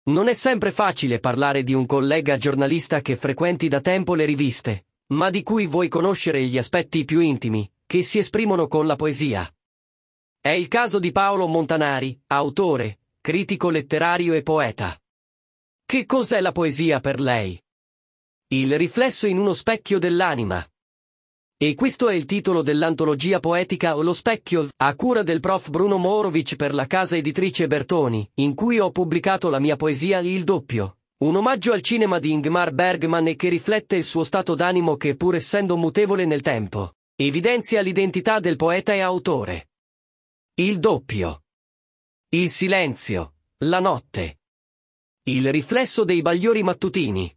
Non è sempre facile parlare di un collega giornalista che frequenti da tempo le riviste, ma di cui vuoi conoscere gli aspetti più intimi, che si esprimono con la poesia. È il caso di Paolo Montanari, autore, critico letterario e poeta. Che cos'è la poesia per lei? Il riflesso in uno specchio dell'anima. E questo è il titolo dell'antologia poetica Lo Specchio, a cura del prof. Bruno Morovic per la casa editrice Bertoni, in cui ho pubblicato la mia poesia Il Doppio, un omaggio al cinema di Ingmar Bergman e che riflette il suo stato d'animo che, pur essendo mutevole nel tempo, evidenzia l'identità del poeta e autore. Il doppio. Il silenzio, la notte. Il riflesso dei bagliori mattutini.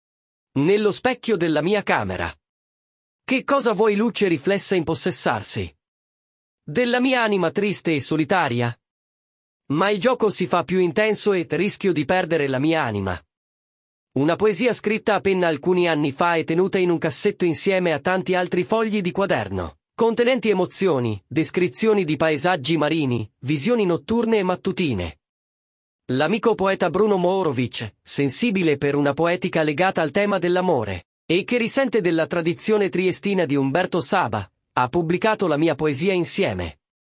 Nello specchio della mia camera. Che cosa vuoi luce riflessa impossessarsi? Della mia anima triste e solitaria? Ma il gioco si fa più intenso e rischio di perdere la mia anima. Una poesia scritta a penna alcuni anni fa e tenuta in un cassetto insieme a tanti altri fogli di quaderno, contenenti emozioni, descrizioni di paesaggi marini, visioni notturne e mattutine. L'amico poeta Bruno Morovic, sensibile per una poetica legata al tema dell'amore, e che risente della tradizione triestina di Umberto Saba, ha pubblicato la mia poesia insieme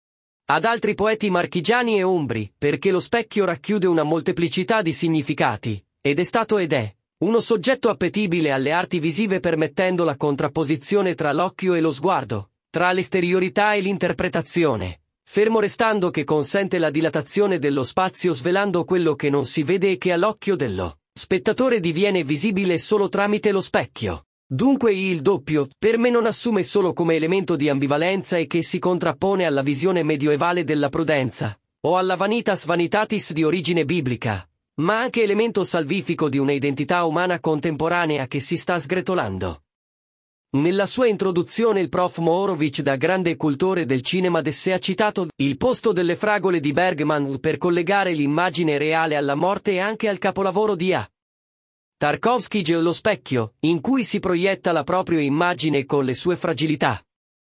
ad altri poeti marchigiani e umbri, perché lo specchio racchiude una molteplicità di significati, ed è stato ed è uno soggetto appetibile alle arti visive, permettendo la contrapposizione tra l'occhio e lo sguardo, tra l'esteriorità e l'interpretazione, fermo restando che consente la dilatazione dello spazio, svelando quello che non si vede e che all'occhio dello spettatore diviene visibile solo tramite lo specchio. Dunque il doppio, per me, non assume solo come elemento di ambivalenza e che si contrappone alla visione medioevale della prudenza, o alla vanitas vanitatis di origine biblica, ma anche elemento salvifico di una identità umana contemporanea che si sta sgretolando. Nella sua introduzione il prof. Morovic, da grande cultore del cinema d'essè, ha citato Il posto delle fragole di Bergman per collegare l'immagine reale alla morte e anche al capolavoro di A. Tarkovsky, Lo Specchio, in cui si proietta la propria immagine con le sue fragilità.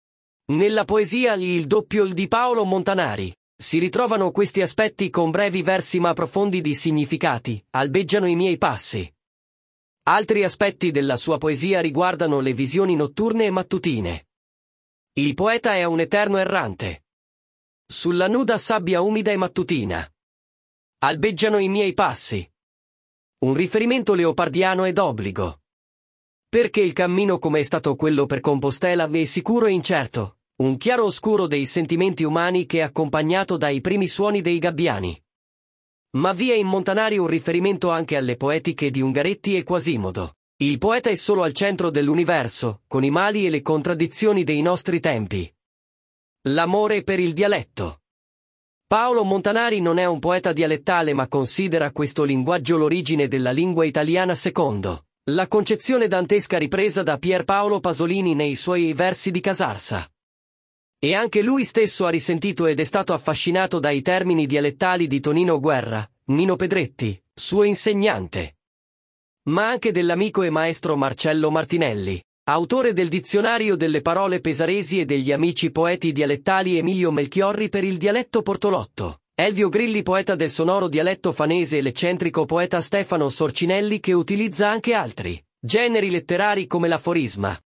Nella poesia Il Doppio di Paolo Montanari si ritrovano questi aspetti con brevi versi ma profondi di significati, albeggiano i miei passi. Altri aspetti della sua poesia riguardano le visioni notturne e mattutine. Il poeta è un eterno errante. Sulla nuda sabbia umida e mattutina albeggiano i miei passi. Un riferimento leopardiano ed obbligo. Perché il cammino, come è stato quello per Compostela, è sicuro e incerto, un chiaro oscuro dei sentimenti umani che è accompagnato dai primi suoni dei gabbiani. Ma vi è in Montanari un riferimento anche alle poetiche di Ungaretti e Quasimodo. Il poeta è solo al centro dell'universo, con i mali e le contraddizioni dei nostri tempi. L'amore per il dialetto. Paolo Montanari non è un poeta dialettale, ma considera questo linguaggio l'origine della lingua italiana secondo la concezione dantesca ripresa da Pierpaolo Pasolini nei suoi versi di Casarsa. E anche lui stesso ha risentito ed è stato affascinato dai termini dialettali di Tonino Guerra, Nino Pedretti, suo insegnante. Ma anche dell'amico e maestro Marcello Martinelli, autore del dizionario delle parole pesaresi, e degli amici poeti dialettali Emilio Melchiorri per il dialetto portolotto, Elvio Grilli, poeta del sonoro dialetto fanese, e l'eccentrico poeta Stefano Sorcinelli, che utilizza anche altri generi letterari come l'aforisma,